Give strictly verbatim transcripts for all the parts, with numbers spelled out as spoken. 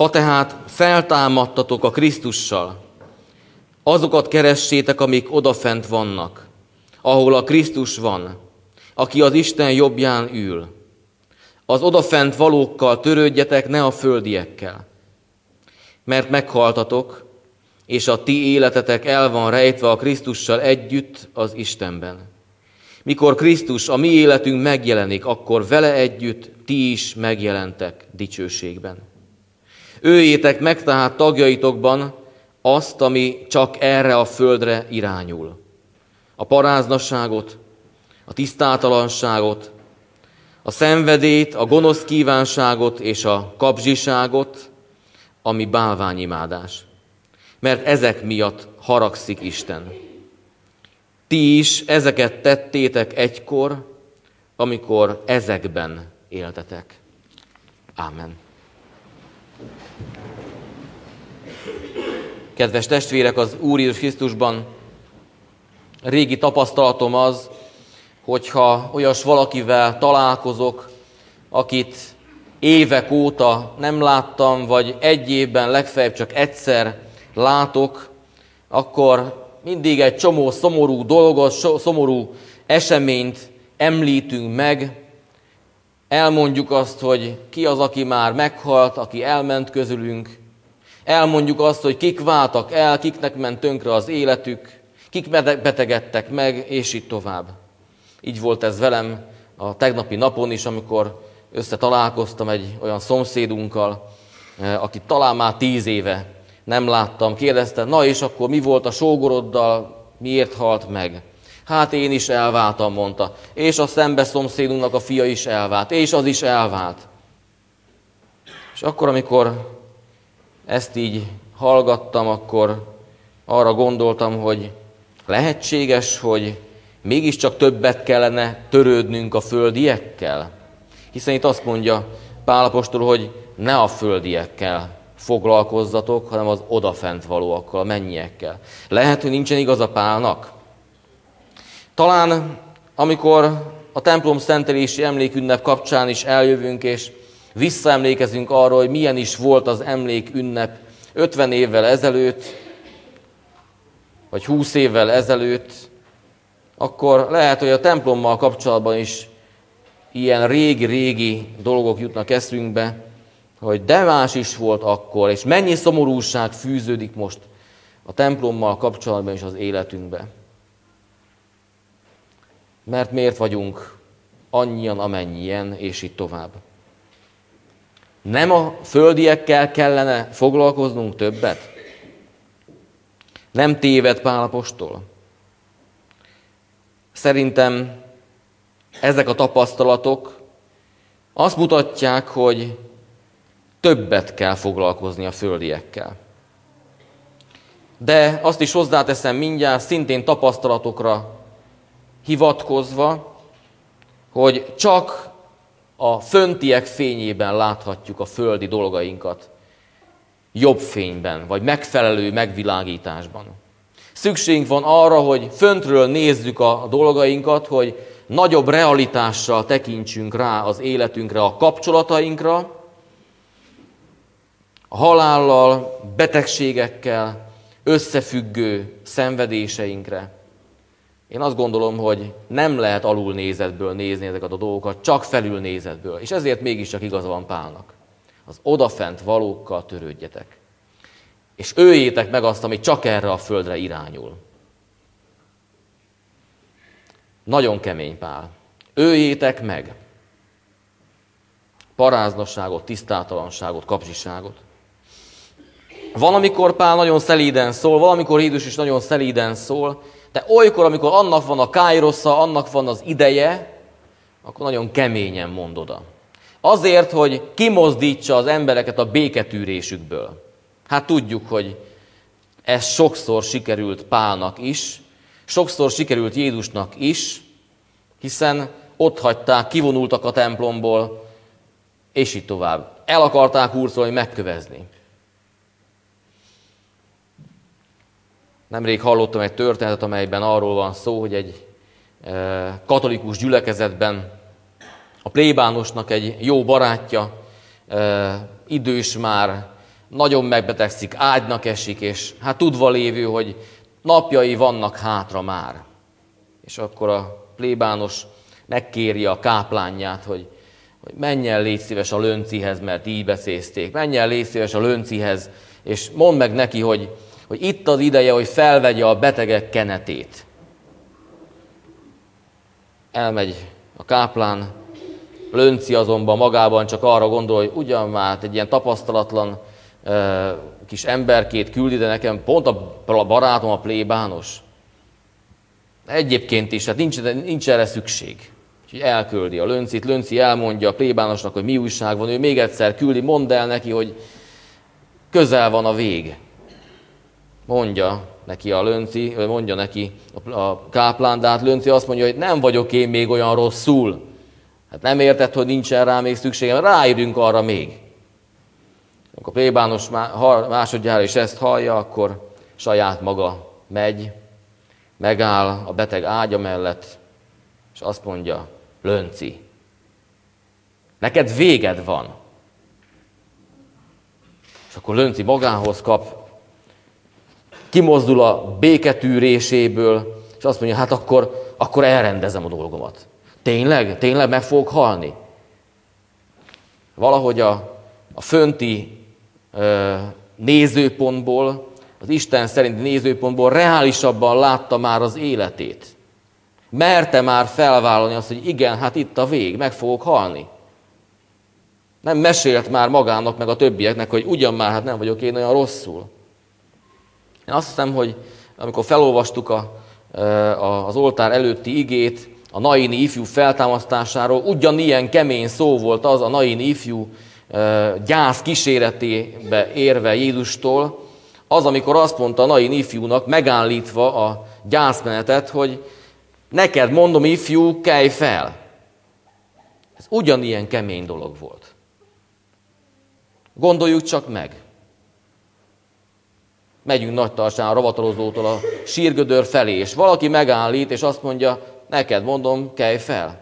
Ha tehát feltámadtatok a Krisztussal, azokat keressétek, amik odafent vannak, ahol a Krisztus van, aki az Isten jobbján ül. Az odafent valókkal törődjetek, ne a földiekkel. Mert meghaltatok, és a ti életetek el van rejtve a Krisztussal együtt az Istenben. Mikor Krisztus, a mi életünk megjelenik, akkor vele együtt ti is megjelentek dicsőségben. Öljétek meg tehát tagjaitokban azt, ami csak erre a földre irányul. A paráznasságot, a tisztátalanságot, a szenvedélyt, a gonosz kívánságot és a kapzsiságot, ami bálványimádás. Mert ezek miatt haragszik Isten. Ti is ezeket tettétek egykor, amikor ezekben éltetek. Ámen. Kedves testvérek, az Úr Jézus Krisztusban régi tapasztalatom az, hogyha olyas valakivel találkozok, akit évek óta nem láttam, vagy egy évben legfeljebb csak egyszer látok, akkor mindig egy csomó szomorú dolgot, szomorú eseményt említünk meg. Elmondjuk azt, hogy ki az, aki már meghalt, aki elment közülünk. Elmondjuk azt, hogy kik váltak el, kiknek ment tönkre az életük, kik betegedtek meg, és így tovább. Így volt ez velem a tegnapi napon is, amikor összetalálkoztam egy olyan szomszédunkkal, akit talán már tíz éve nem láttam. Kérdezte, na és akkor mi volt a sógoroddal, miért halt meg? Hát én is elváltam, mondta. És a szembe szomszédunknak a fia is elvált, és az is elvált. És akkor, amikor ezt így hallgattam, akkor arra gondoltam, hogy lehetséges, hogy mégiscsak többet kellene törődnünk a földiekkel. Hiszen itt azt mondja Pál apostol, hogy ne a földiekkel foglalkozzatok, hanem az odafent valóakkal, a mennyiekkel. Lehet, hogy nincsen igaza Pálnak. Talán amikor a templom szentelési emlékünnep kapcsán is eljövünk, és visszaemlékezünk arra, hogy milyen is volt az emlékünnep ötven évvel ezelőtt, vagy húsz évvel ezelőtt, akkor lehet, hogy a templommal kapcsolatban is ilyen régi-régi dolgok jutnak eszünkbe, hogy de más is volt akkor, és mennyi szomorúság fűződik most a templommal kapcsolatban is az életünkbe. Mert miért vagyunk annyian, amennyien, és így tovább. Nem a földiekkel kellene foglalkoznunk többet? Nem téved Pál apostol? Szerintem ezek a tapasztalatok azt mutatják, hogy többet kell foglalkozni a földiekkel. De azt is hozzáteszem mindjárt, szintén tapasztalatokra hivatkozva, hogy csak a föntiek fényében láthatjuk a földi dolgainkat, jobb fényben, vagy megfelelő megvilágításban. Szükségünk van arra, hogy föntről nézzük a dolgainkat, hogy nagyobb realitással tekintsünk rá az életünkre, a kapcsolatainkra, a halállal, betegségekkel összefüggő szenvedéseinkre. Én azt gondolom, hogy nem lehet alulnézetből nézni ezeket a dolgokat, csak felülnézetből. És ezért mégiscsak igaza van Pálnak. Az odafent valókkal törődjetek. És öljétek meg azt, ami csak erre a földre irányul. Nagyon kemény Pál. Öljétek meg paráznasságot, tisztátalanságot, kapzsiságot. Valamikor Pál nagyon szelíden szól, valamikor Jézus is nagyon szelíden szól, de olykor, amikor annak van a káirosza, annak van az ideje, akkor nagyon keményen mond oda. Azért, hogy kimozdítsa az embereket a béketűrésükből. Hát tudjuk, hogy ez sokszor sikerült Pálnak is, sokszor sikerült Jézusnak is, hiszen ott hagyták, kivonultak a templomból, és így tovább. El akarták hurcolni, megkövezni. Nemrég hallottam egy történetet, amelyben arról van szó, hogy egy katolikus gyülekezetben a plébánosnak egy jó barátja, idős már, nagyon megbetegszik, ágynak esik, és hát tudva lévő, hogy napjai vannak hátra már. És akkor a plébános megkéri a káplánját, hogy, hogy menjen légy szíves a löncihez, mert így becézték. Menjen légy szíves a löncihez, és mondd meg neki, hogy, hogy itt az ideje, hogy felvegye a betegek kenetét. Elmegy a káplán, Lönci azonban magában csak arra gondol, hogy ugyan már egy ilyen tapasztalatlan e, kis emberkét küld ide nekem, pont a barátom, a plébános. Egyébként is, hát nincs, nincs erre szükség. Úgyhogy elküldi a Löncit, Lönci elmondja a plébánosnak, hogy mi újság van, ő még egyszer küldi, mondd el neki, hogy közel van a vég. Mondja neki a Lönci, mondja neki a káplán, de hát Lönci azt mondja, hogy nem vagyok én még olyan rosszul. Hát nem érted, hogy nincsen rá még szükségem, ráérünk arra még. Amikor a plébános másodjára is ezt hallja, akkor saját maga megy, megáll a beteg ágya mellett, és azt mondja, Lönci, neked véged van. És akkor Lönci magához kap, kimozdul a béketűréséből, és azt mondja, hát akkor, akkor elrendezem a dolgomat. Tényleg? Tényleg meg fogok halni? Valahogy a, a fönti ö, nézőpontból, az Isten szerinti nézőpontból reálisabban látta már az életét. Merte már felvállalni azt, hogy igen, hát itt a vég, meg fogok halni. Nem mesélt már magának, meg a többieknek, hogy ugyan már, hát nem vagyok én olyan rosszul. Én azt hiszem, hogy amikor felolvastuk a, az oltár előtti igét, a naini ifjú feltámasztásáról, ugyanilyen kemény szó volt az a naini ifjú gyász kíséretébe érve Jézustól, az, amikor azt mondta a naini ifjúnak, megállítva a gyászmenetet, hogy neked mondom, ifjú, kelj fel. Ez ugyanilyen kemény dolog volt. Gondoljuk csak meg. Megyünk Nagytarsán a ravatalozótól a sírgödör felé, és valaki megállít, és azt mondja, neked mondom, kelj fel.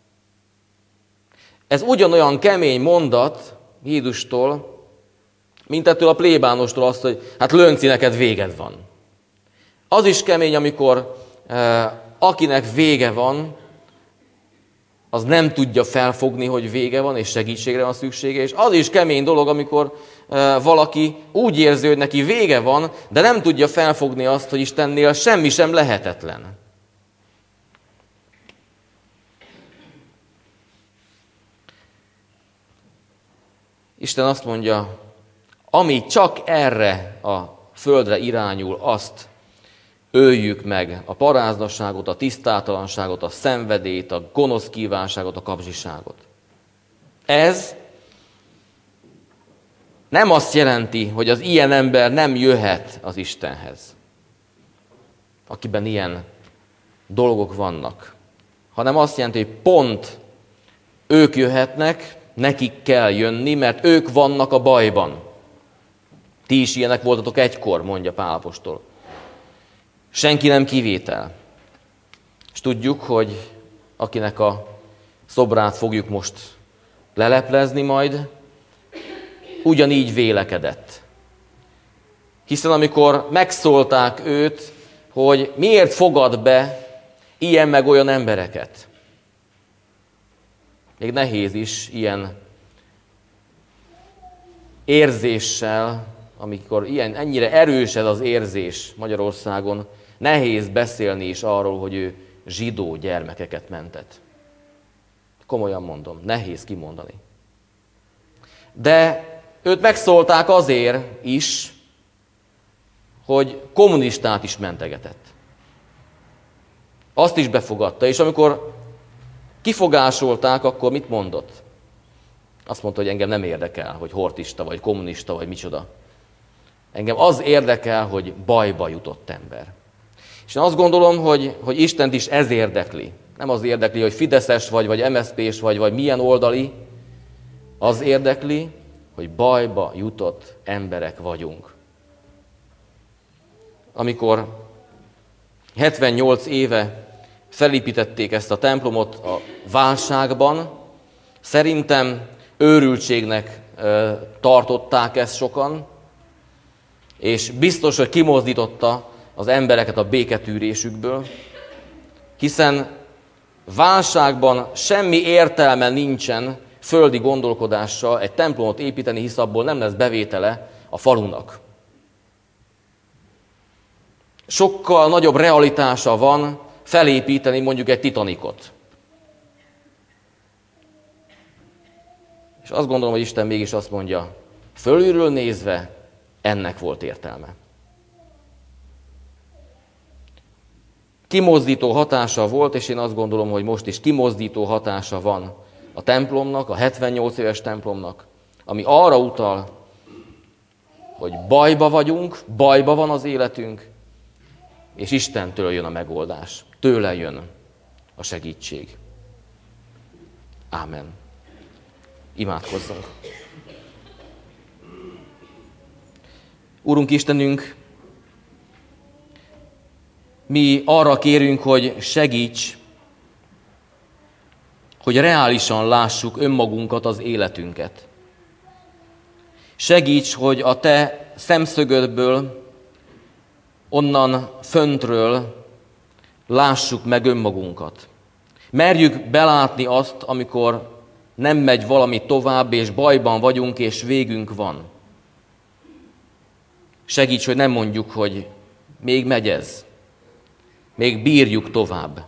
Ez ugyanolyan kemény mondat Jézustól, mint ettől a plébánostól azt, hogy hát Lönci, neked véged van. Az is kemény, amikor eh, akinek vége van, az nem tudja felfogni, hogy vége van, és segítségre van szüksége, és az is kemény dolog, amikor eh, valaki úgy érzi, hogy neki vége van, de nem tudja felfogni azt, hogy Istennél semmi sem lehetetlen. Isten azt mondja, ami csak erre a földre irányul, azt öljük meg, a paráznasságot, a tisztátalanságot, a szenvedélyt, a gonosz kívánságot, a kapzsiságot. Ez nem azt jelenti, hogy az ilyen ember nem jöhet az Istenhez, akiben ilyen dolgok vannak, hanem azt jelenti, hogy pont ők jöhetnek, nekik kell jönni, mert ők vannak a bajban. Ti is ilyenek voltatok egykor, mondja Pál apostol. Senki nem kivétel. És tudjuk, hogy akinek a szobrát fogjuk most leleplezni majd, ugyanígy vélekedett. Hiszen amikor megszólták őt, hogy miért fogad be ilyen meg olyan embereket, még nehéz is ilyen érzéssel, amikor ilyen, ennyire erős ez az érzés Magyarországon, nehéz beszélni is arról, hogy ő zsidó gyermekeket mentett. Komolyan mondom, nehéz kimondani. De őt megszólták azért is, hogy kommunistát is mentegetett. Azt is befogadta, és amikor kifogásolták, akkor mit mondott? Azt mondta, hogy engem nem érdekel, hogy hortista, vagy kommunista, vagy micsoda. Engem az érdekel, hogy bajba jutott ember. És én azt gondolom, hogy, hogy Istent is ez érdekli. Nem az érdekli, hogy fideszes vagy, vagy em es zé pés vagy, vagy milyen oldali. Az érdekli, hogy bajba jutott emberek vagyunk. Amikor hetvennyolc éve felépítették ezt a templomot a válságban, szerintem őrültségnek tartották ezt sokan, és biztos, hogy kimozdította az embereket a béketűrésükből, hiszen válságban semmi értelme nincsen földi gondolkodással egy templomot építeni, hisz abból nem lesz bevétele a falunak. Sokkal nagyobb realitása van felépíteni mondjuk egy Titanicot. És azt gondolom, hogy Isten mégis azt mondja, fölülről nézve ennek volt értelme. Kimozdító hatása volt, és én azt gondolom, hogy most is kimozdító hatása van a templomnak, a hetvennyolc éves templomnak, ami arra utal, hogy bajba vagyunk, bajba van az életünk, és Istentől jön a megoldás, tőle jön a segítség. Ámen. Imádkozzunk. Úrunk Istenünk, mi arra kérünk, hogy segíts, hogy reálisan lássuk önmagunkat, az életünket. Segíts, hogy a Te szemszögödből, onnan föntről lássuk meg önmagunkat. Merjük belátni azt, amikor nem megy valami tovább, és bajban vagyunk, és végünk van. Segíts, hogy nem mondjuk, hogy még megy ez, még bírjuk tovább.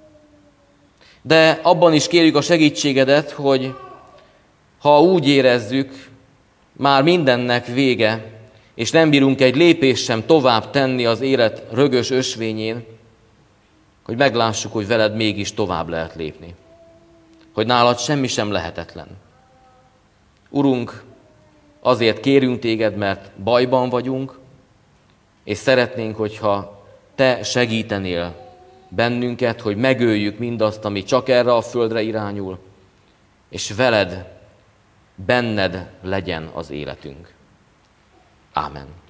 De abban is kérjük a segítségedet, hogy ha úgy érezzük, már mindennek vége, és nem bírunk egy lépést sem tovább tenni az élet rögös ösvényén, hogy meglássuk, hogy veled mégis tovább lehet lépni. Hogy nálad semmi sem lehetetlen. Urunk, azért kérünk téged, mert bajban vagyunk, és szeretnénk, hogyha te segítenél bennünket, hogy megöljük mindazt, ami csak erre a földre irányul, és veled, benned legyen az életünk. Ámen.